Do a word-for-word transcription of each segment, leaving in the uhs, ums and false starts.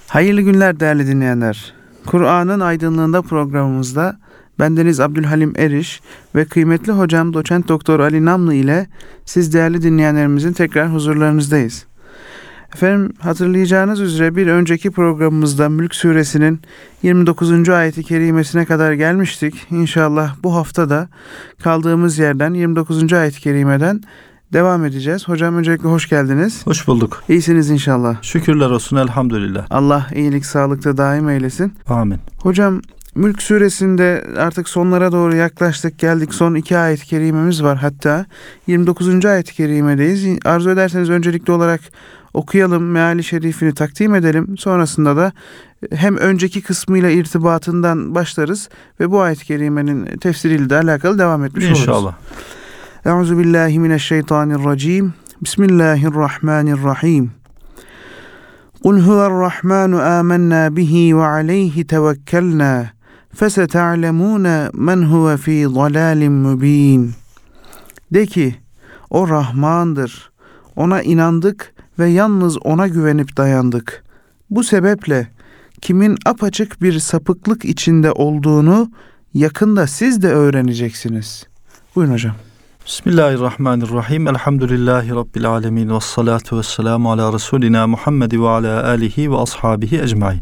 Hayırlı günler değerli dinleyenler. Kur'an'ın aydınlığında programımızda bendeniz Abdülhalim Eriş ve kıymetli hocam Doçent Doktor Ali Namlı ile siz değerli dinleyenlerimizin tekrar huzurlarınızdayız. Efendim, hatırlayacağınız üzere bir önceki programımızda Mülk Suresinin yirmi dokuzuncu ayeti kerimesine kadar gelmiştik. İnşallah bu hafta da kaldığımız yerden yirmi dokuzuncu ayet-i kerimeden devam edeceğiz. Hocam öncelikle hoş geldiniz. Hoş bulduk. İyisiniz inşallah. Şükürler olsun, elhamdülillah. Allah iyilik sağlıkta daim eylesin. Amin. Hocam, Mülk Suresinde artık sonlara doğru yaklaştık, geldik. Son iki ayet-i kerimemiz var. Hatta yirmi dokuzuncu ayet-i kerimedeyiz. Arzu ederseniz öncelikli olarak okuyalım, meali şerifini takdim edelim. Sonrasında da hem önceki kısmıyla irtibatından başlarız ve bu ayet-i kerimenin tefsiriyle de alakalı devam etmiş oluruz. İnşallah. Euzubillahimineşşeytanirracim. Bismillahirrahmanirrahim. Kul huverrahmanu amennâ bihi ve aleyhi tevekkelnâ feseta'lemûne men huve fî dalâlin mübîn. De ki, o Rahmandır. Ona inandık ve yalnız ona güvenip dayandık. Bu sebeple kimin apaçık bir sapıklık içinde olduğunu yakında siz de öğreneceksiniz. Buyurun hocam. Bismillahirrahmanirrahim. Elhamdülillahi Rabbil alemin. Vessalatu vesselamu ala Resulina Muhammed ve ala alihi ve ashabihi ecmain.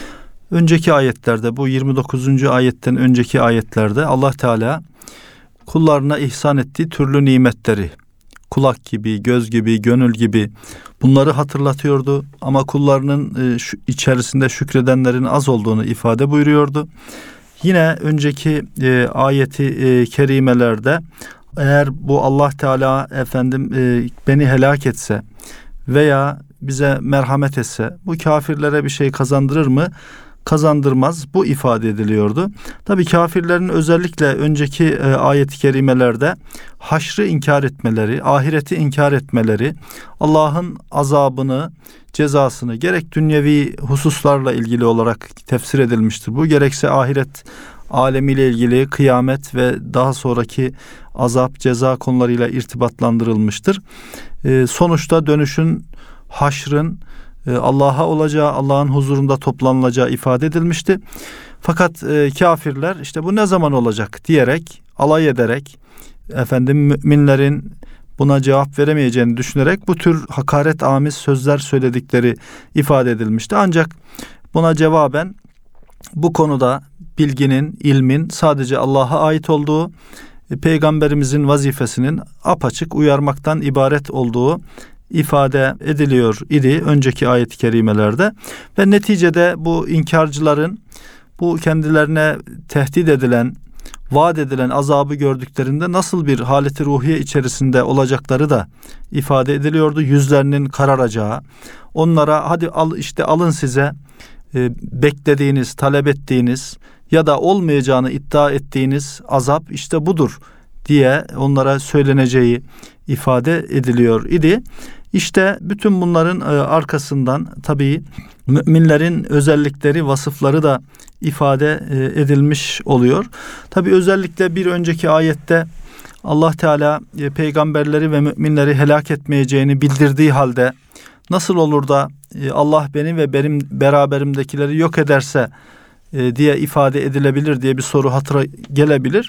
Önceki ayetlerde, bu yirmi dokuzuncu ayetten önceki ayetlerde Allah Teala kullarına ihsan ettiği türlü nimetleri, kulak gibi, göz gibi, gönül gibi bunları hatırlatıyordu. Ama kullarının e, şu, içerisinde şükredenlerin az olduğunu ifade buyuruyordu. Yine önceki e, ayeti e, kerimelerde eğer bu Allah Teala efendim e, beni helak etse veya bize merhamet etse bu kafirlere bir şey kazandırır mı? Kazandırmaz. Bu ifade ediliyordu. Tabii kafirlerin özellikle önceki e, ayet-i kerimelerde haşrı inkar etmeleri, ahireti inkar etmeleri, Allah'ın azabını, cezasını gerek dünyevi hususlarla ilgili olarak tefsir edilmiştir. Bu gerekse ahiret alemiyle ilgili kıyamet ve daha sonraki azap, ceza konularıyla irtibatlandırılmıştır. E, sonuçta dönüşün, haşrın Allah'a olacağı, Allah'ın huzurunda toplanılacağı ifade edilmişti. Fakat e, kafirler işte bu ne zaman olacak diyerek, alay ederek, efendim müminlerin buna cevap veremeyeceğini düşünerek bu tür hakaret amiz sözler söyledikleri ifade edilmişti. Ancak buna cevaben bu konuda bilginin, ilmin sadece Allah'a ait olduğu, Peygamberimizin vazifesinin apaçık uyarmaktan ibaret olduğu ifade ediliyor idi önceki ayet-i kerimelerde ve neticede bu inkarcıların bu kendilerine tehdit edilen, vaat edilen azabı gördüklerinde nasıl bir haleti ruhiye içerisinde olacakları da ifade ediliyordu. Yüzlerinin kararacağı, onlara hadi al işte alın size e, beklediğiniz, talep ettiğiniz ya da olmayacağını iddia ettiğiniz azap işte budur diye onlara söyleneceği ifade ediliyor idi. İşte bütün bunların arkasından tabii müminlerin özellikleri, vasıfları da ifade edilmiş oluyor. Tabii özellikle bir önceki ayette Allah Teala peygamberleri ve müminleri helak etmeyeceğini bildirdiği halde nasıl olur da Allah beni ve benim beraberimdekileri yok ederse diye ifade edilebilir diye bir soru hatıra gelebilir.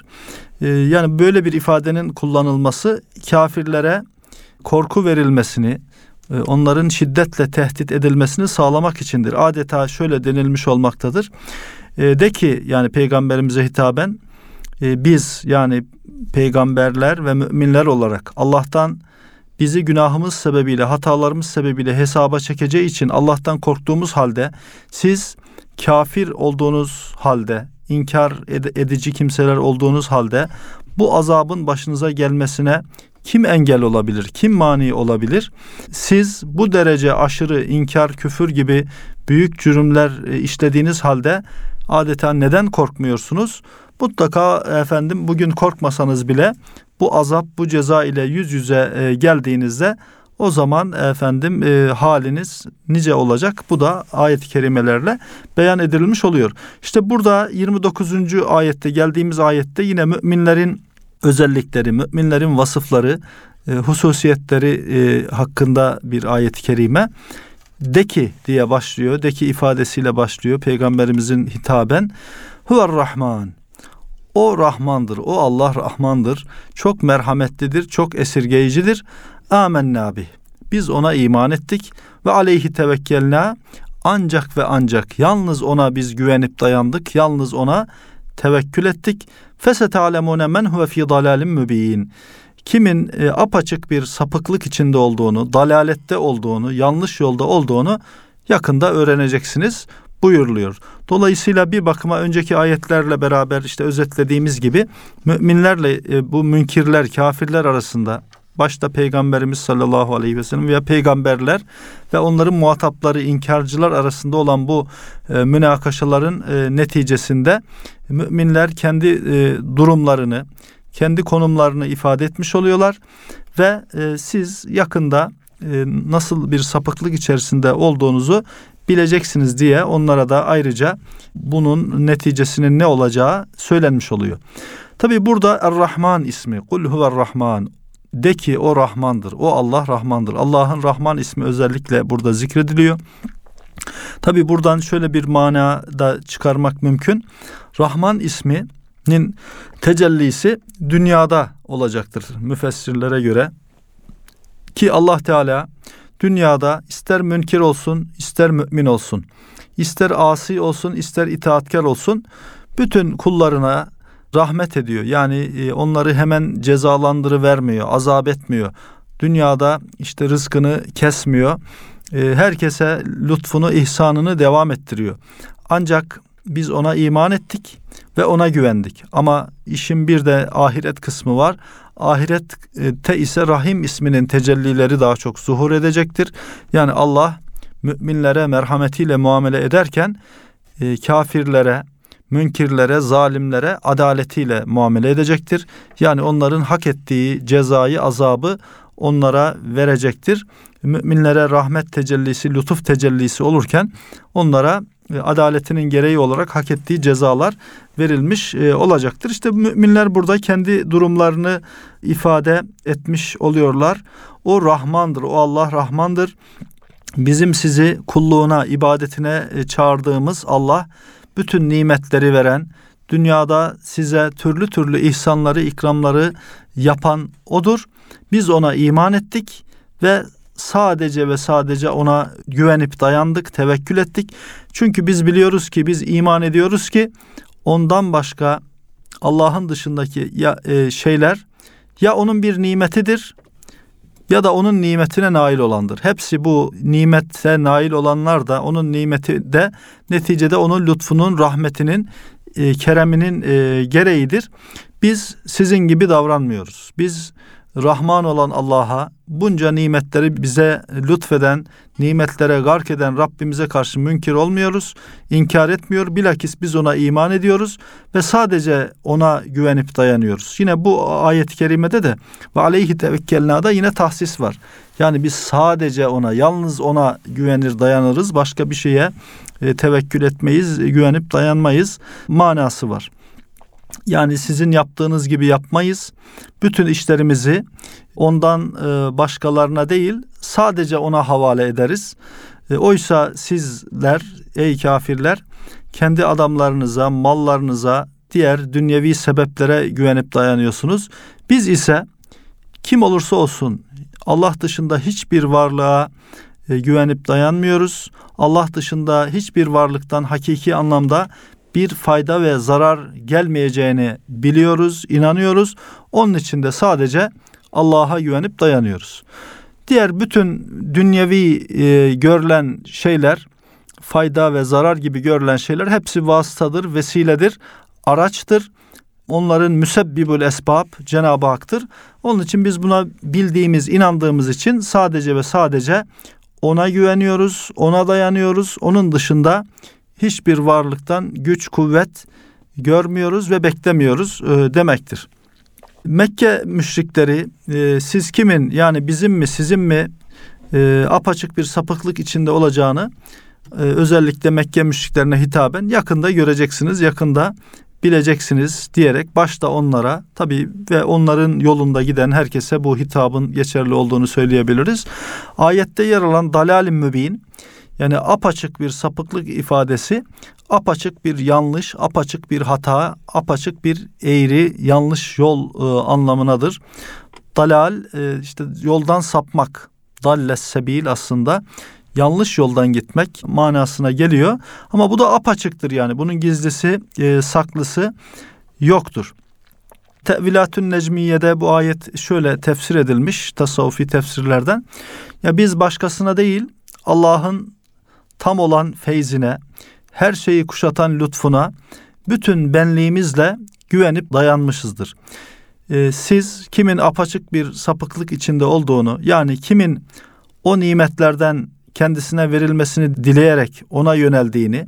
Yani böyle bir ifadenin kullanılması kafirlere korku verilmesini, onların şiddetle tehdit edilmesini sağlamak içindir. Adeta şöyle denilmiş olmaktadır. De ki yani peygamberimize hitaben biz yani peygamberler ve müminler olarak Allah'tan bizi günahımız sebebiyle, hatalarımız sebebiyle hesaba çekeceği için Allah'tan korktuğumuz halde siz kafir olduğunuz halde, inkar edici kimseler olduğunuz halde bu azabın başınıza gelmesine kim engel olabilir? Kim mani olabilir? Siz bu derece aşırı inkar, küfür gibi büyük cürümler işlediğiniz halde adeta neden korkmuyorsunuz? Mutlaka efendim bugün korkmasanız bile bu azap, bu ceza ile yüz yüze geldiğinizde o zaman efendim e, haliniz nice olacak. Bu da ayet-i kerimelerle beyan edilmiş oluyor. İşte burada yirmi dokuzuncu ayette geldiğimiz ayette yine müminlerin özellikleri, müminlerin vasıfları, e, hususiyetleri e, hakkında bir ayet-i kerime. De ki diye başlıyor. De ki ifadesiyle başlıyor Peygamberimizin hitaben. Huver Rahman. O Rahmandır. O Allah Rahmandır. Çok merhametlidir. Çok esirgeyicidir. Âmennâ bih. Biz ona iman ettik. Ve aleyhi tevekkelnâ. Ancak ve ancak yalnız ona biz güvenip dayandık. Yalnız ona tevekkül ettik. Fesetâlemûne men huve fî dalâlim mübîn. Kimin e, apaçık bir sapıklık içinde olduğunu, dalalette olduğunu, yanlış yolda olduğunu yakında öğreneceksiniz buyuruluyor. Dolayısıyla bir bakıma önceki ayetlerle beraber işte özetlediğimiz gibi müminlerle e, bu münkirler, kafirler arasında başta Peygamberimiz sallallahu aleyhi ve sellem veya peygamberler ve onların muhatapları, inkarcılar arasında olan bu e, münakaşaların e, neticesinde müminler kendi e, durumlarını, kendi konumlarını ifade etmiş oluyorlar ve e, siz yakında e, nasıl bir sapıklık içerisinde olduğunuzu bileceksiniz diye onlara da ayrıca bunun neticesinin ne olacağı söylenmiş oluyor. Tabi burada Er-Rahman ismi, Kul huver-Rahman, de ki o Rahmandır, o Allah Rahmandır. Allah'ın Rahman ismi özellikle burada zikrediliyor. Tabi buradan şöyle bir mana da çıkarmak mümkün. Rahman isminin tecellisi dünyada olacaktır müfessirlere göre. Ki Allah Teala dünyada ister münkir olsun, ister mümin olsun, ister asi olsun, ister itaatkar olsun, bütün kullarına rahmet ediyor. Yani onları hemen cezalandırıvermiyor, azap etmiyor. Dünyada işte rızkını kesmiyor. Herkese lütfunu, ihsanını devam ettiriyor. Ancak biz ona iman ettik ve ona güvendik. Ama işin bir de ahiret kısmı var. Ahirette ise Rahim isminin tecellileri daha çok zuhur edecektir. Yani Allah müminlere merhametiyle muamele ederken e, kafirlere, münkirlere, zalimlere adaletiyle muamele edecektir. Yani onların hak ettiği cezayı, azabı onlara verecektir. Müminlere rahmet tecellisi, lütuf tecellisi olurken onlara adaletinin gereği olarak hak ettiği cezalar verilmiş e, olacaktır. İşte müminler burada kendi durumlarını ifade etmiş oluyorlar. O Rahmandır, o Allah Rahmandır. Bizim sizi kulluğuna, ibadetine e, çağırdığımız Allah, bütün nimetleri veren, dünyada size türlü türlü ihsanları, ikramları yapan O'dur. Biz ona iman ettik ve sadece ve sadece ona güvenip dayandık, tevekkül ettik. Çünkü biz biliyoruz ki, biz iman ediyoruz ki ondan başka Allah'ın dışındaki ya, e, şeyler ya onun bir nimetidir ya da onun nimetine nail olandır. Hepsi bu nimete nail olanlar da onun nimeti de neticede onun lütfunun, rahmetinin, e, kereminin e, gereğidir. Biz sizin gibi davranmıyoruz. Biz Rahman olan Allah'a, bunca nimetleri bize lütfeden, nimetlere gark eden Rabbimize karşı münkir olmuyoruz, inkar etmiyor. Bilakis biz ona iman ediyoruz ve sadece ona güvenip dayanıyoruz. Yine bu ayet-i kerimede de ve aleyhi tevekkelnâ'da yine tahsis var. Yani biz sadece ona, yalnız ona güvenir dayanırız. Başka bir şeye e, tevekkül etmeyiz, güvenip dayanmayız manası var. Yani sizin yaptığınız gibi yapmayız. Bütün işlerimizi ondan başkalarına değil, sadece ona havale ederiz. Oysa sizler, ey kafirler, kendi adamlarınıza, mallarınıza, diğer dünyevi sebeplere güvenip dayanıyorsunuz. Biz ise kim olursa olsun Allah dışında hiçbir varlığa güvenip dayanmıyoruz. Allah dışında hiçbir varlıktan hakiki anlamda bir fayda ve zarar gelmeyeceğini biliyoruz, inanıyoruz. Onun için de sadece Allah'a güvenip dayanıyoruz. Diğer bütün dünyevi e, görülen şeyler, fayda ve zarar gibi görülen şeyler hepsi vasıtadır, vesiledir, araçtır. Onların müsebbibül esbab Cenab-ı Hak'tır. Onun için biz buna bildiğimiz, inandığımız için sadece ve sadece ona güveniyoruz, ona dayanıyoruz. Onun dışında hiçbir varlıktan güç, kuvvet görmüyoruz ve beklemiyoruz e, demektir. Mekke müşrikleri e, siz kimin, yani bizim mi sizin mi e, apaçık bir sapıklık içinde olacağını e, özellikle Mekke müşriklerine hitaben yakında göreceksiniz, yakında bileceksiniz diyerek başta onlara tabii ve onların yolunda giden herkese bu hitabın geçerli olduğunu söyleyebiliriz. Ayette yer alan dalal-i mübin, yani apaçık bir sapıklık ifadesi, apaçık bir yanlış, apaçık bir hata, apaçık bir eğri, yanlış yol e, anlamınadır. Dalal e, işte yoldan sapmak, dalles sebil aslında yanlış yoldan gitmek manasına geliyor. Ama bu da apaçıktır, yani bunun gizlisi, e, saklısı yoktur. Tevilatün Necmiye'de bu ayet şöyle tefsir edilmiş tasavvufi tefsirlerden. Ya biz başkasına değil, Allah'ın tam olan feyzine, her şeyi kuşatan lütfuna bütün benliğimizle güvenip dayanmışızdır. Ee, siz kimin apaçık bir sapıklık içinde olduğunu, yani kimin o nimetlerden kendisine verilmesini dileyerek ona yöneldiğini,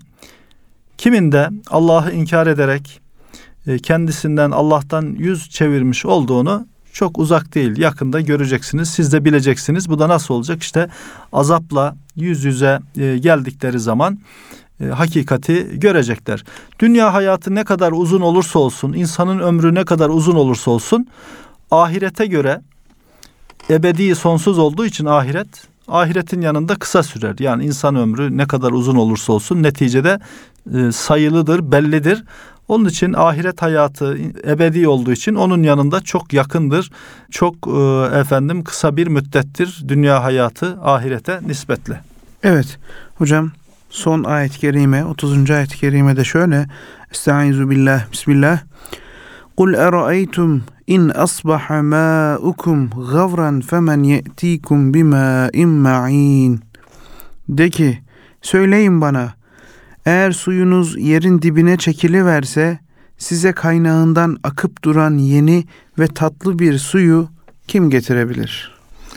kimin de Allah'ı inkar ederek e, kendisinden, Allah'tan yüz çevirmiş olduğunu çok uzak değil, yakında göreceksiniz. Siz de bileceksiniz. Bu da nasıl olacak? İşte azapla yüz yüze e, geldikleri zaman e, hakikati görecekler. Dünya hayatı ne kadar uzun olursa olsun, insanın ömrü ne kadar uzun olursa olsun, ahirete göre ebedi, sonsuz olduğu için ahiret, ahiretin yanında kısa sürer. Yani insan ömrü ne kadar uzun olursa olsun neticede e, sayılıdır, bellidir. Onun için ahiret hayatı ebedi olduğu için onun yanında çok yakındır. Çok e, efendim kısa bir müddettir dünya hayatı ahirete nispetle. Evet hocam, son ayet-i kerime, otuzuncu ayet-i kerimede şöyle: Estaizu billah, bismillah. Kul eraeytum in asbaha ma'ukum gavran femen ye'tikum bima'in ma'in. De ki, söyleyin bana, eğer suyunuz yerin dibine çekiliverse, size kaynağından akıp duran yeni ve tatlı bir suyu kim getirebilir?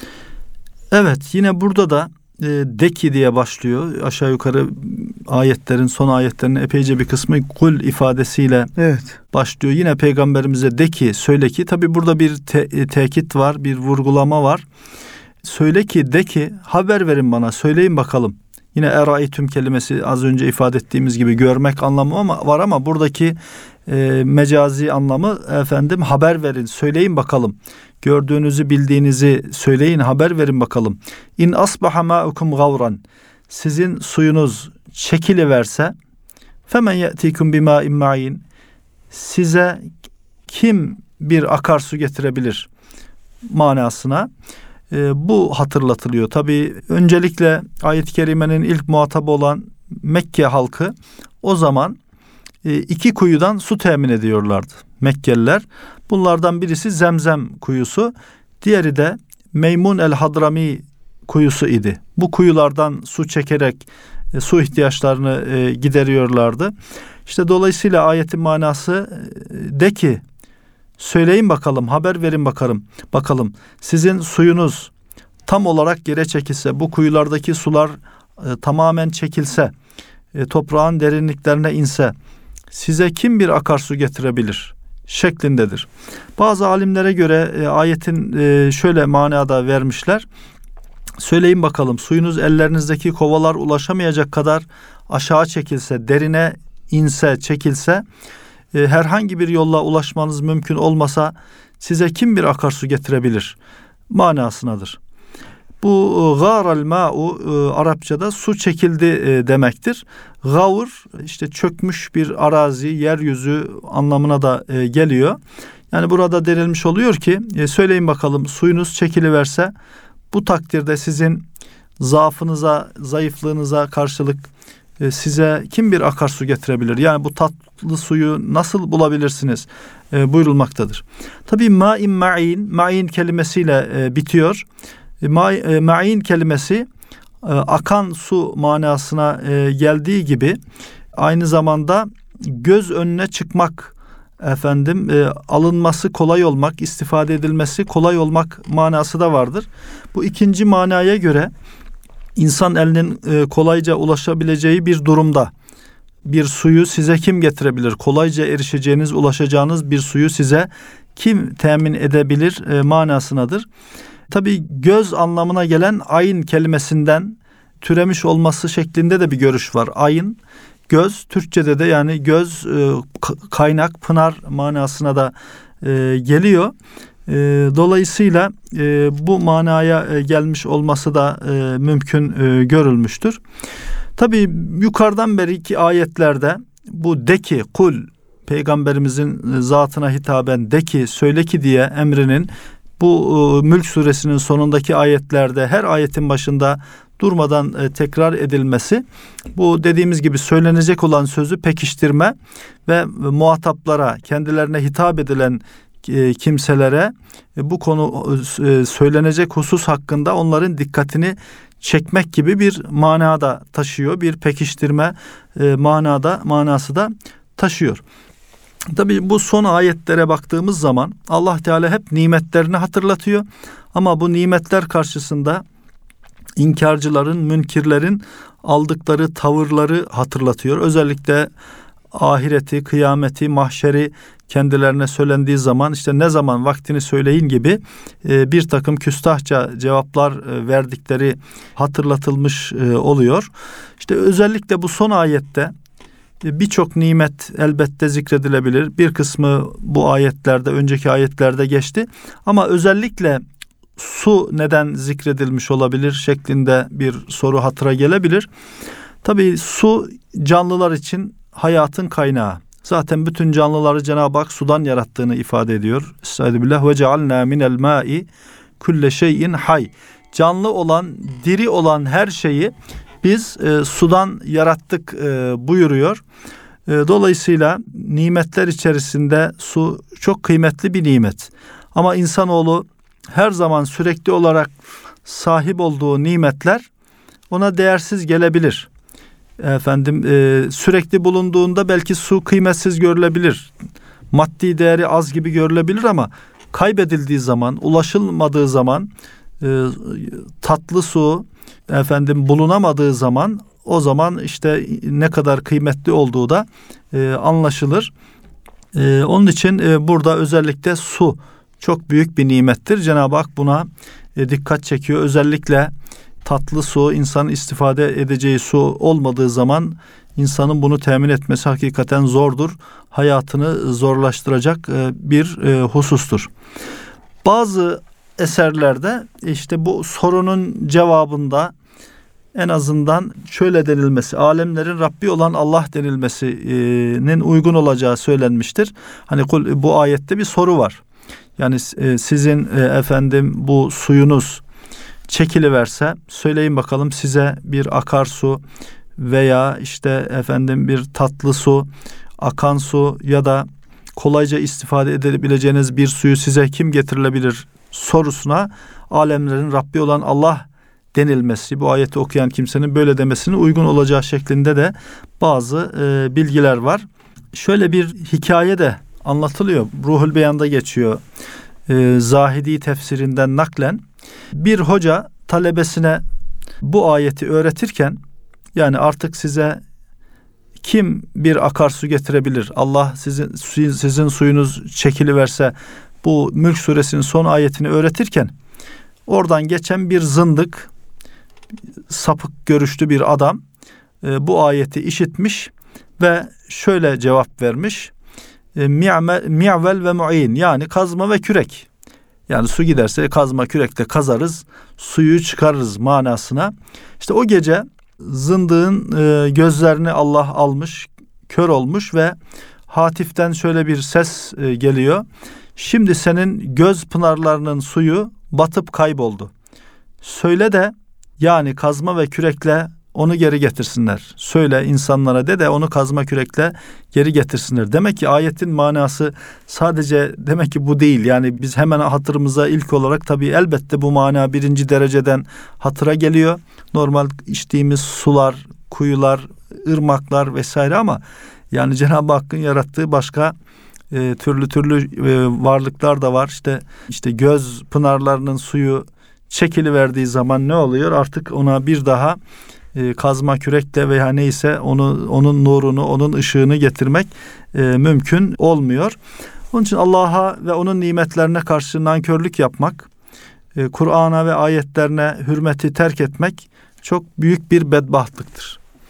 Evet, yine burada da e, de ki diye başlıyor. Aşağı yukarı ayetlerin, son ayetlerin epeyce bir kısmı kul ifadesiyle evet. başlıyor. Yine peygamberimize de ki, söyle ki. Tabi burada bir te- tekit var, bir vurgulama var. Söyle ki, de ki, haber verin bana, söyleyin bakalım. Yine eraitüm kelimesi az önce ifade ettiğimiz gibi görmek anlamı ama var, ama buradaki e, mecazi anlamı efendim haber verin, söyleyin bakalım. Gördüğünüzü, bildiğinizi söyleyin, haber verin bakalım. İn asbaha ma'ukum gavran. Sizin suyunuz çekiliverse, femen ye'tikum bima'in ma'in. Size kim bir akarsu getirebilir manasına. E, bu hatırlatılıyor. Tabii öncelikle ayet-i kerimenin ilk muhatabı olan Mekke halkı o zaman e, iki kuyudan su temin ediyorlardı Mekkeliler. Bunlardan birisi Zemzem kuyusu, diğeri de Meymun el-Hadrami kuyusu idi. Bu kuyulardan su çekerek e, su ihtiyaçlarını e, gideriyorlardı. İşte dolayısıyla ayetin manası e, de ki, söyleyin bakalım, haber verin bakalım. Bakalım sizin suyunuz tam olarak yere çekilse, bu kuyulardaki sular e, tamamen çekilse, e, toprağın derinliklerine inse, size kim bir akarsu getirebilir şeklindedir. Bazı alimlere göre e, ayetin e, şöyle manada vermişler. Söyleyin bakalım, suyunuz ellerinizdeki kovalar ulaşamayacak kadar aşağı çekilse, derine inse, çekilse, e, herhangi bir yolla ulaşmanız mümkün olmasa, size kim bir akarsu getirebilir manasınadır. Bu gâral mâ'u e, Arapçada su çekildi e, demektir. Gavur işte çökmüş bir arazi, yeryüzü anlamına da e, geliyor. Yani burada denilmiş oluyor ki e, söyleyin bakalım, suyunuz çekiliverse, bu takdirde sizin zaafınıza, zayıflığınıza karşılık e, size kim bir akarsu getirebilir? Yani bu tatlı suyu nasıl bulabilirsiniz? E, buyurulmaktadır. Tabii ma'in ma'in, ma'in kelimesiyle e, bitiyor. Ma- ma'in kelimesi e, akan su manasına e, geldiği gibi aynı zamanda göz önüne çıkmak, efendim e, alınması kolay olmak, istifade edilmesi kolay olmak manası da vardır. Bu ikinci manaya göre insan elinin e, kolayca ulaşabileceği bir durumda bir suyu size kim getirebilir? Kolayca erişeceğiniz, ulaşacağınız bir suyu size kim temin edebilir e, manasınadır. Tabii göz anlamına gelen ayn kelimesinden türemiş olması şeklinde de bir görüş var. Ayn, göz Türkçe'de de yani göz e, kaynak, pınar manasına da e, geliyor. E, dolayısıyla e, bu manaya e, gelmiş olması da e, mümkün e, görülmüştür. Tabii yukarıdan beri ayetlerde bu de ki, kul, Peygamberimizin zatına hitaben de ki, söyle ki diye emrinin bu e, Mülk suresinin sonundaki ayetlerde her ayetin başında durmadan e, tekrar edilmesi, bu dediğimiz gibi söylenecek olan sözü pekiştirme ve muhataplara, kendilerine hitap edilen e, kimselere e, bu konu e, söylenecek husus hakkında onların dikkatini çekmek gibi bir manada taşıyor. Bir pekiştirme e, manada manası da taşıyor. Tabii bu son ayetlere baktığımız zaman Allah Teala hep nimetlerini hatırlatıyor. Ama bu nimetler karşısında inkarcıların, münkirlerin aldıkları tavırları hatırlatıyor. Özellikle ahireti, kıyameti, mahşeri kendilerine söylendiği zaman işte ne zaman vaktini söyleyin gibi e, bir takım küstahça cevaplar e, verdikleri hatırlatılmış e, oluyor. İşte özellikle bu son ayette e, birçok nimet elbette zikredilebilir. Bir kısmı bu ayetlerde, önceki ayetlerde geçti. Ama özellikle su neden zikredilmiş olabilir şeklinde bir soru hatıra gelebilir. Tabii su canlılar için hayatın kaynağı. Zaten bütün canlıları Cenab-ı Hak sudan yarattığını ifade ediyor. Estağfirullah ve cealna minel ma'i kulle şeyin hay. Canlı olan, diri olan her şeyi biz e, sudan yarattık e, buyuruyor. E, dolayısıyla nimetler içerisinde su çok kıymetli bir nimet. Ama insanoğlu her zaman sürekli olarak sahip olduğu nimetler ona değersiz gelebilir. Efendim e, sürekli bulunduğunda belki su kıymetsiz görülebilir. Maddi değeri az gibi görülebilir ama kaybedildiği zaman, ulaşılmadığı zaman, e, tatlı su efendim bulunamadığı zaman, o zaman işte ne kadar kıymetli olduğu da e, anlaşılır. E, onun için e, burada özellikle su çok büyük bir nimettir. Cenab-ı Hak buna e, dikkat çekiyor. Özellikle tatlı su, insanın istifade edeceği su olmadığı zaman insanın bunu temin etmesi hakikaten zordur. Hayatını zorlaştıracak bir husustur. Bazı eserlerde işte bu sorunun cevabında en azından şöyle denilmesi, alemlerin Rabbi olan Allah denilmesinin uygun olacağı söylenmiştir. Hani bu ayette bir soru var. Yani sizin efendim bu suyunuz çekiliverse, söyleyin bakalım size bir akarsu veya işte efendim bir tatlı su, akan su ya da kolayca istifade edebileceğiniz bir suyu size kim getirilebilir sorusuna alemlerin Rabbi olan Allah denilmesi, bu ayeti okuyan kimsenin böyle demesine uygun olacağı şeklinde de bazı e, bilgiler var. Şöyle bir hikaye de anlatılıyor. Ruhul Beyan'da geçiyor. E, Zahidi tefsirinden naklen. Bir hoca talebesine bu ayeti öğretirken, yani artık size kim bir akarsu getirebilir? Allah sizin sizin suyunuz çekiliverse, bu Mülk suresinin son ayetini öğretirken oradan geçen bir zındık, sapık görüşlü bir adam e, bu ayeti işitmiş ve şöyle cevap vermiş. E, mi'vel ve mu'in, yani kazma ve kürek. Yani su giderse kazma kürekle kazarız, suyu çıkarırız manasına. İşte o gece zındığın e, gözlerini Allah almış, kör olmuş ve hatiften şöyle bir ses e, geliyor. Şimdi senin göz pınarlarının suyu batıp kayboldu. Söyle de yani kazma ve kürekle onu geri getirsinler. Söyle insanlara de de onu kazma kürekle geri getirsinler. Demek ki ayetin manası sadece demek ki bu değil. Yani biz hemen hatırımıza ilk olarak tabii elbette bu mana birinci dereceden hatıra geliyor. Normal içtiğimiz sular, kuyular, ırmaklar vesaire, ama yani Cenab-ı Hakk'ın yarattığı başka e, türlü türlü e, varlıklar da var. İşte işte göz pınarlarının suyu çekiliverdiği zaman ne oluyor? Artık ona bir daha e, kazma kürekle veya neyse onu onun nurunu, onun ışığını getirmek e, mümkün olmuyor. Onun için Allah'a ve onun nimetlerine karşı nankörlük yapmak, e, Kur'an'a ve ayetlerine hürmeti terk etmek çok büyük bir bedbahtlıktır.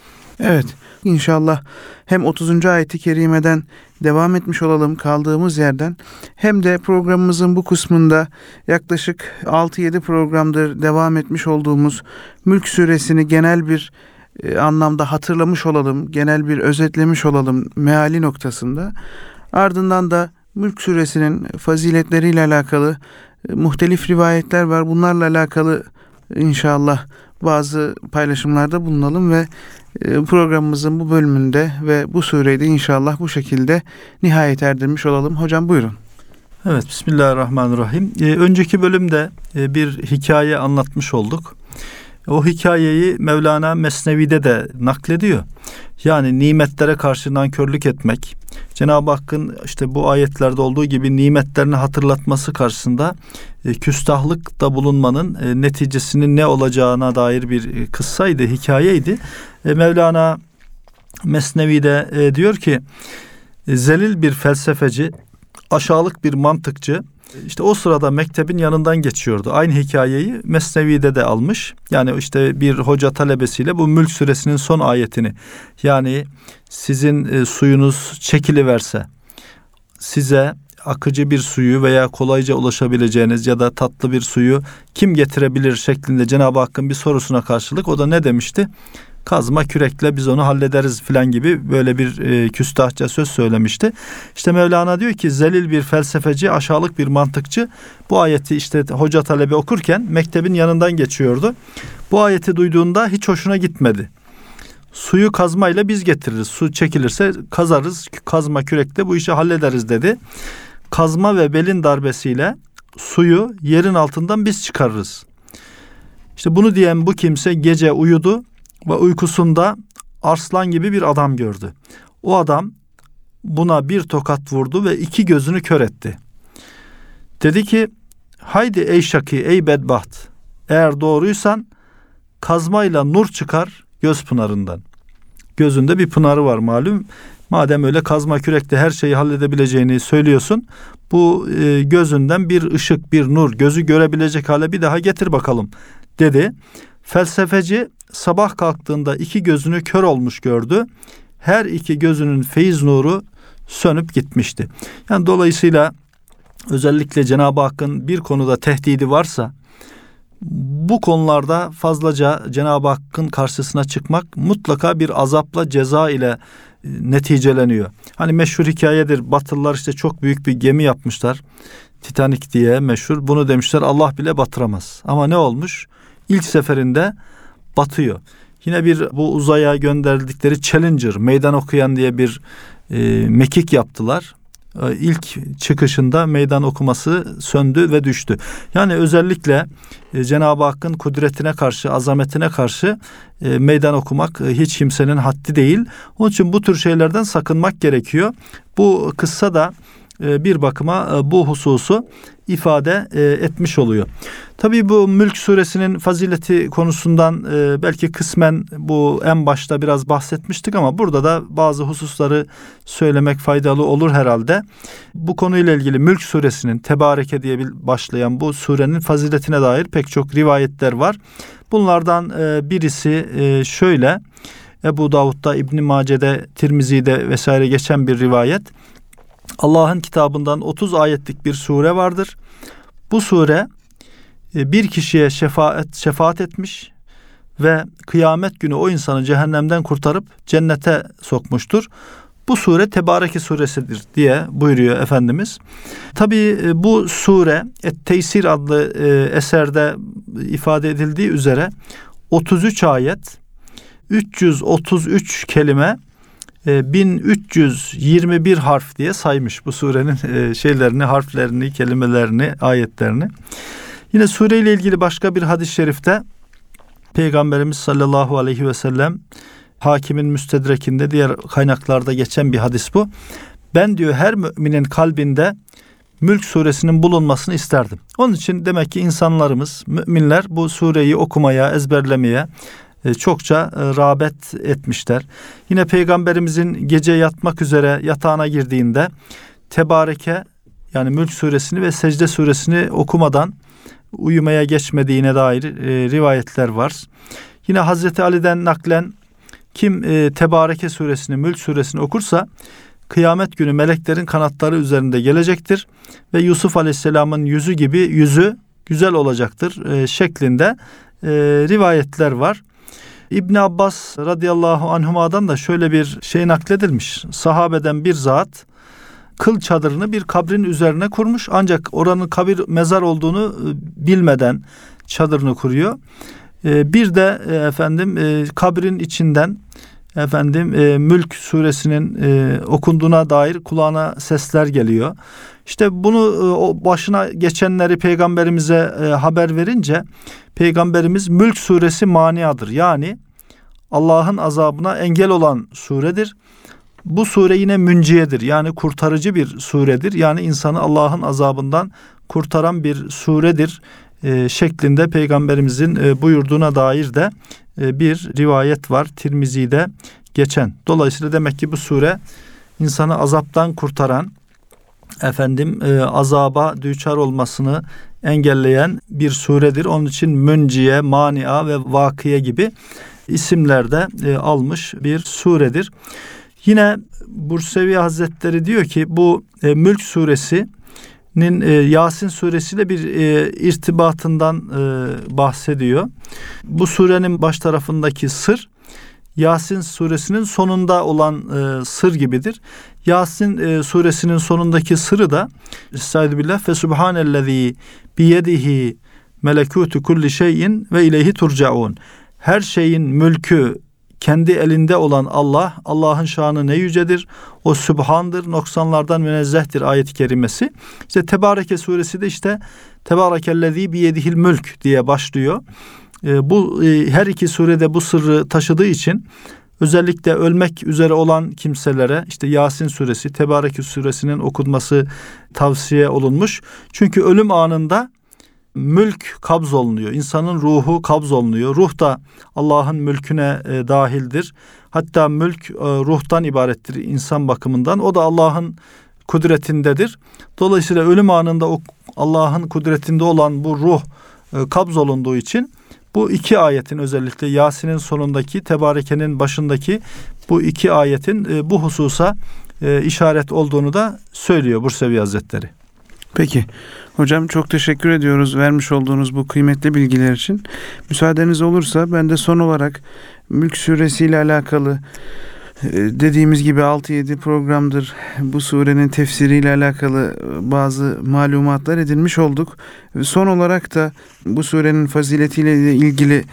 Evet, inşallah hem otuzuncu ayeti kerimeden devam etmiş olalım kaldığımız yerden, hem de programımızın bu kısmında yaklaşık altı yedi programdır devam etmiş olduğumuz Mülk Suresini genel bir e, anlamda hatırlamış olalım, genel bir özetlemiş olalım meali noktasında. Ardından da Mülk Suresinin faziletleriyle alakalı e, muhtelif rivayetler var. Bunlarla alakalı inşallah bazı paylaşımlarda bulunalım ve programımızın bu bölümünde ve bu sureyi de inşallah bu şekilde nihayet erdirmiş olalım. Hocam buyurun. Evet, Bismillahirrahmanirrahim. Ee, önceki bölümde e, bir hikaye anlatmış olduk. O hikayeyi Mevlana Mesnevi'de de naklediyor. Yani nimetlere karşı nankörlük etmek, Cenab-ı Hakk'ın işte bu ayetlerde olduğu gibi nimetlerini hatırlatması karşısında e, küstahlıkta bulunmanın e, neticesinin ne olacağına dair bir e, kıssaydı, hikayeydi. E, Mevlana Mesnevi'de e, diyor ki, e, zelil bir felsefeci, aşağılık bir mantıkçı, İşte o sırada mektebin yanından geçiyordu. Aynı hikayeyi Mesnevi'de de almış. Yani işte bir hoca talebesiyle bu Mülk Suresinin son ayetini, yani sizin e, suyunuz çekiliverse, size akıcı bir suyu veya kolayca ulaşabileceğiniz ya da tatlı bir suyu kim getirebilir şeklinde Cenab-ı Hakk'ın bir sorusuna karşılık o da ne demişti? Kazma kürekle biz onu hallederiz filan gibi böyle bir e, küstahça söz söylemişti. İşte Mevlana diyor ki, zelil bir felsefeci, aşağılık bir mantıkçı bu ayeti işte hoca talebe okurken mektebin yanından geçiyordu. Bu ayeti duyduğunda hiç hoşuna gitmedi. Suyu kazmayla biz getiririz. Su çekilirse kazarız, kazma kürekle bu işi hallederiz dedi. Kazma ve belin darbesiyle suyu yerin altından biz çıkarırız. İşte bunu diyen bu kimse gece uyudu ve uykusunda arslan gibi bir adam gördü. O adam buna bir tokat vurdu ve iki gözünü kör etti. Dedi ki, haydi ey şaki, ey bedbaht, eğer doğruysan kazmayla nur çıkar göz pınarından. Gözünde bir pınarı var malum. Madem öyle kazma kürekle her şeyi halledebileceğini söylüyorsun, bu e, gözünden bir ışık, bir nur, gözü görebilecek hale bir daha getir bakalım dedi. Felsefeci sabah kalktığında iki gözünü kör olmuş gördü. Her iki gözünün feyiz nuru sönüp gitmişti. Yani dolayısıyla özellikle Cenab-ı Hakk'ın bir konuda tehdidi varsa, bu konularda fazlaca Cenab-ı Hakk'ın karşısına çıkmak mutlaka bir azapla, ceza ile neticeleniyor. Hani meşhur hikayedir. Batılılar işte çok büyük bir gemi yapmışlar. Titanic diye meşhur. Bunu demişler Allah bile batıramaz. Ama ne olmuş? İlk seferinde batıyor. Yine bir bu uzaya gönderdikleri Challenger, meydan okuyan diye bir e, mekik yaptılar. E, ilk çıkışında meydan okuması söndü ve düştü. Yani özellikle e, Cenab-ı Hakk'ın kudretine karşı, azametine karşı e, meydan okumak e, hiç kimsenin haddi değil. Onun için bu tür şeylerden sakınmak gerekiyor. Bu kıssa da e, bir bakıma e, bu hususu ifade e, etmiş oluyor. Tabii bu Mülk Suresinin fazileti konusundan e, belki kısmen bu en başta biraz bahsetmiştik ama burada da bazı hususları söylemek faydalı olur herhalde. Bu konuyla ilgili Mülk Suresinin, Tebareke diye başlayan bu surenin faziletine dair pek çok rivayetler var. Bunlardan e, birisi e, şöyle, Ebu Davud'da, İbn Mace'de, Tirmizi'de vesaire geçen bir rivayet. Allah'ın kitabından otuz ayetlik bir sure vardır. Bu sure bir kişiye şefaat, şefaat etmiş ve kıyamet günü o insanı cehennemden kurtarıp cennete sokmuştur. Bu sure Tebareke suresidir diye buyuruyor Efendimiz. Tabii bu sure Et-Teysir adlı eserde ifade edildiği üzere otuz üç ayet, üç yüz otuz üç kelime, bin üç yüz yirmi bir harf diye saymış bu surenin şeylerini, harflerini, kelimelerini, ayetlerini. Yine sureyle ilgili başka bir hadis-i şerifte Peygamberimiz sallallahu aleyhi ve sellem, Hakim'in Müstedrek'inde, diğer kaynaklarda geçen bir hadis bu. Ben diyor her müminin kalbinde Mülk suresinin bulunmasını isterdim. Onun için demek ki insanlarımız, müminler bu sureyi okumaya, ezberlemeye çokça rağbet etmişler. Yine Peygamberimizin gece yatmak üzere yatağına girdiğinde Tebareke, yani Mülk suresini ve Secde suresini okumadan uyumaya geçmediğine dair e, rivayetler var. Yine Hazreti Ali'den naklen Kim e, Tebareke suresini, Mülk suresini okursa kıyamet günü meleklerin kanatları üzerinde gelecektir ve Yusuf Aleyhisselam'ın yüzü gibi yüzü güzel olacaktır e, şeklinde e, rivayetler var. İbn Abbas radıyallahu anhuma'dan da şöyle bir şey nakledilmiş. Sahabeden bir zat kıl çadırını bir kabrin üzerine kurmuş, ancak oranın kabir mezar olduğunu bilmeden çadırını kuruyor. E, bir de e, efendim e, kabrin içinden efendim e, Mülk suresinin e, okunduğuna dair kulağına sesler geliyor. İşte bunu e, o başına geçenleri peygamberimize e, haber verince peygamberimiz Mülk suresi maniadır. Yani Allah'ın azabına engel olan suredir. Bu sure yine münciyedir. Yani kurtarıcı bir suredir. Yani insanı Allah'ın azabından kurtaran bir suredir e, şeklinde peygamberimizin e, buyurduğuna dair de e, bir rivayet var. Tirmizi'de geçen. Dolayısıyla demek ki bu sure insanı azaptan kurtaran, efendim e, azaba düçar olmasını engelleyen bir suredir. Onun için münciye, mania ve vakiye gibi isimlerde e, almış bir suredir. Yine Bursevi Hazretleri diyor ki bu e, Mülk suresinin e, Yasin suresiyle bir e, irtibatından e, bahsediyor. Bu surenin baş tarafındaki sır Yasin suresinin sonunda olan e, sır gibidir. Yasin e, suresinin sonundaki sırrı da Estaizu billah fe subhanellezî biyedihi melekûtü kulli şeyin ve ileyhi turcaun. Her şeyin mülkü kendi elinde olan Allah, Allah'ın şanı ne yücedir. O sübhandır, noksanlardan münezzehtir ayet-i kerimesi. İşte Tebareke suresi de işte Tebarekellezî biyedihil mülk diye başlıyor. E, bu e, her iki surede bu sırrı taşıdığı için özellikle ölmek üzere olan kimselere işte Yasin suresi, Tebareke suresinin okunması tavsiye olunmuş. Çünkü ölüm anında mülk kabz olunuyor. İnsanın ruhu kabz olunuyor. Ruh da Allah'ın mülküne e, dahildir. Hatta mülk e, ruhtan ibarettir insan bakımından. O da Allah'ın kudretindedir. Dolayısıyla ölüm anında o Allah'ın kudretinde olan bu ruh e, kabz olunduğu için bu iki ayetin, özellikle Yasin'in sonundaki, Tebareke'nin başındaki bu iki ayetin e, bu hususa e, işaret olduğunu da söylüyor Bursevi Hazretleri. Peki hocam, çok teşekkür ediyoruz vermiş olduğunuz bu kıymetli bilgiler için. Müsaadeniz olursa ben de son olarak Mülk Suresi ile alakalı dediğimiz gibi altı yedi programdır bu surenin tefsiriyle alakalı bazı malumatlar edinmiş olduk. Son olarak da bu surenin faziletiyle ilgili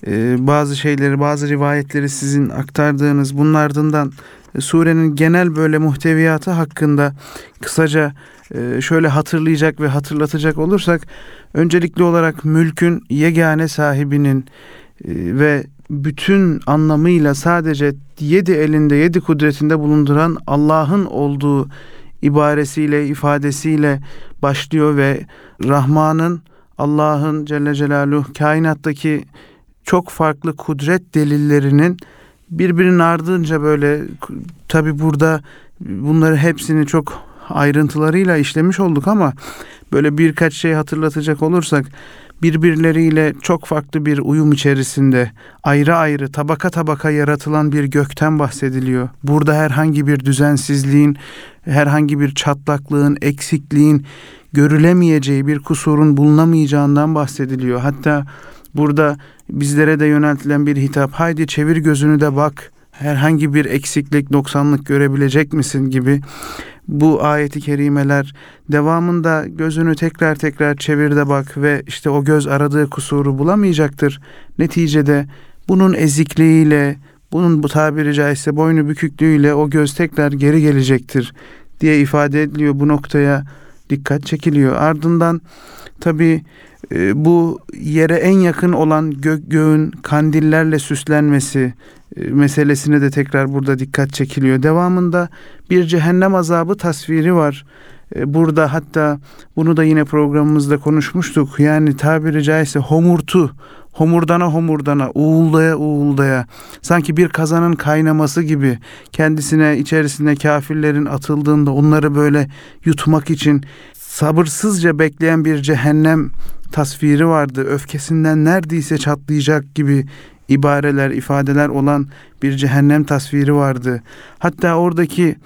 bazı şeyleri, bazı rivayetleri sizin aktardığınız, bunun ardından surenin genel böyle muhteviyatı hakkında kısaca şöyle hatırlayacak ve hatırlatacak olursak, öncelikli olarak mülkün yegane sahibinin ve bütün anlamıyla sadece yedi elinde, yedi kudretinde bulunduran Allah'ın olduğu ibaresiyle, ifadesiyle başlıyor ve Rahman'ın, Allah'ın Celle Celaluhu kainattaki çok farklı kudret delillerinin birbirinin ardınca böyle, tabi burada bunları hepsini çok ayrıntılarıyla işlemiş olduk ama böyle birkaç şey hatırlatacak olursak, birbirleriyle çok farklı bir uyum içerisinde ayrı ayrı tabaka tabaka yaratılan bir gökten bahsediliyor. Burada herhangi bir düzensizliğin, herhangi bir çatlaklığın, eksikliğin, görülemeyeceği bir kusurun bulunamayacağından bahsediliyor. Hatta burada bizlere de yöneltilen bir hitap, haydi çevir gözünü de bak, herhangi bir eksiklik, noksanlık görebilecek misin gibi bu ayeti kerimeler, devamında gözünü tekrar tekrar çevir de bak ve işte o göz aradığı kusuru bulamayacaktır. Neticede bunun ezikliğiyle, bunun bu tabiri caizse boynu büküklüğüyle o göz tekrar geri gelecektir diye ifade ediliyor. Bu noktaya dikkat çekiliyor. Ardından tabii e, bu yere en yakın olan gök göğün kandillerle süslenmesi e, meselesine de tekrar burada dikkat çekiliyor. Devamında bir cehennem azabı tasviri var. E, burada hatta bunu da yine programımızda konuşmuştuk. Yani tabiri caizse homurtu, homurdana homurdana, uğuldaya uğuldaya, sanki bir kazanın kaynaması gibi kendisine, içerisine kafirlerin atıldığında onları böyle yutmak için sabırsızca bekleyen bir cehennem tasviri vardı. Öfkesinden neredeyse çatlayacak gibi ibareler, ifadeler olan bir cehennem tasviri vardı. Hatta oradaki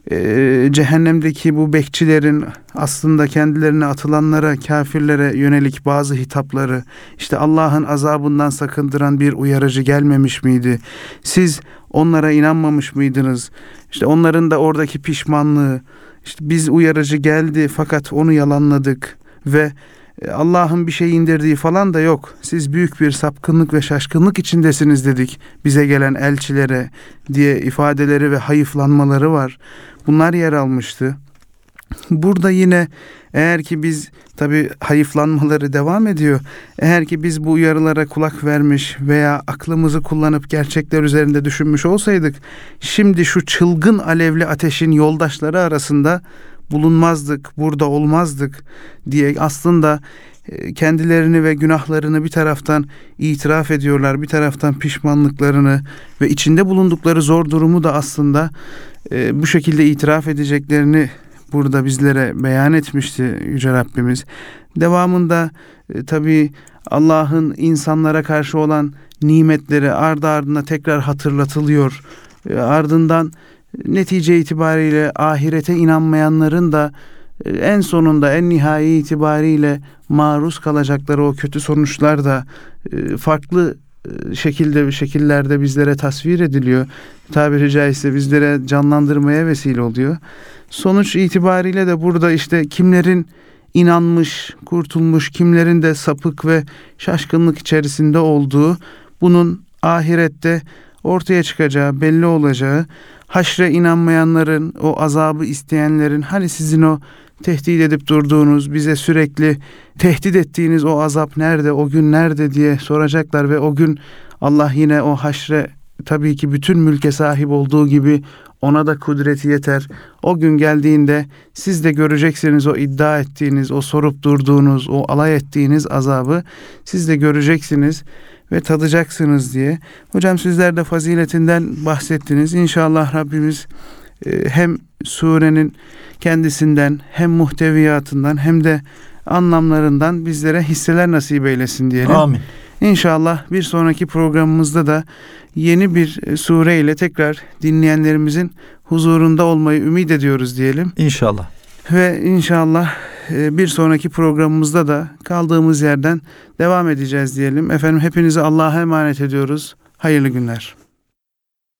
e, cehennemdeki bu bekçilerin aslında kendilerine atılanlara, kafirlere yönelik bazı hitapları, işte Allah'ın azabından sakındıran bir uyarıcı gelmemiş miydi? Siz onlara inanmamış mıydınız? İşte onların da oradaki pişmanlığı, işte biz uyarıcı geldi fakat onu yalanladık ve Allah'ın bir şey indirdiği falan da yok. Siz büyük bir sapkınlık ve şaşkınlık içindesiniz dedik bize gelen elçilere diye ifadeleri ve hayıflanmaları var. Bunlar yer almıştı. Burada yine eğer ki biz, tabii hayıflanmaları devam ediyor. Eğer ki biz bu uyarılara kulak vermiş veya aklımızı kullanıp gerçekler üzerinde düşünmüş olsaydık, şimdi şu çılgın alevli ateşin yoldaşları arasında bulunmazdık, burada olmazdık diye aslında kendilerini ve günahlarını bir taraftan itiraf ediyorlar, bir taraftan pişmanlıklarını ve içinde bulundukları zor durumu da aslında e, bu şekilde itiraf edeceklerini burada bizlere beyan etmişti Yüce Rabbimiz. Devamında e, tabii Allah'ın insanlara karşı olan nimetleri ardı ardına tekrar hatırlatılıyor. E, ardından netice itibariyle ahirete inanmayanların da en sonunda, en nihai itibariyle maruz kalacakları o kötü sonuçlar da farklı şekilde şekillerde bizlere tasvir ediliyor. Tabiri caizse bizlere canlandırmaya vesile oluyor. Sonuç itibariyle de burada işte kimlerin inanmış, kurtulmuş, kimlerin de sapık ve şaşkınlık içerisinde olduğu, bunun ahirette ortaya çıkacağı, belli olacağı, haşre inanmayanların, o azabı isteyenlerin, hani sizin o tehdit edip durduğunuz, bize sürekli tehdit ettiğiniz o azap nerede, o gün nerede diye soracaklar ve o gün Allah yine o haşre, tabii ki bütün mülke sahip olduğu gibi ona da kudreti yeter. O gün geldiğinde siz de göreceksiniz o iddia ettiğiniz, o sorup durduğunuz, o alay ettiğiniz azabı siz de göreceksiniz ve tadacaksınız diye. Hocam sizler de faziletinden bahsettiniz. İnşallah Rabbimiz e, hem surenin kendisinden, hem muhteviyatından, hem de anlamlarından bizlere hisseler nasip eylesin diyelim. Amin. İnşallah bir sonraki programımızda da yeni bir sure ile tekrar dinleyenlerimizin huzurunda olmayı ümit ediyoruz diyelim. İnşallah. Ve inşallah bir sonraki programımızda da kaldığımız yerden devam edeceğiz diyelim. Efendim hepinizi Allah'a emanet ediyoruz. Hayırlı günler.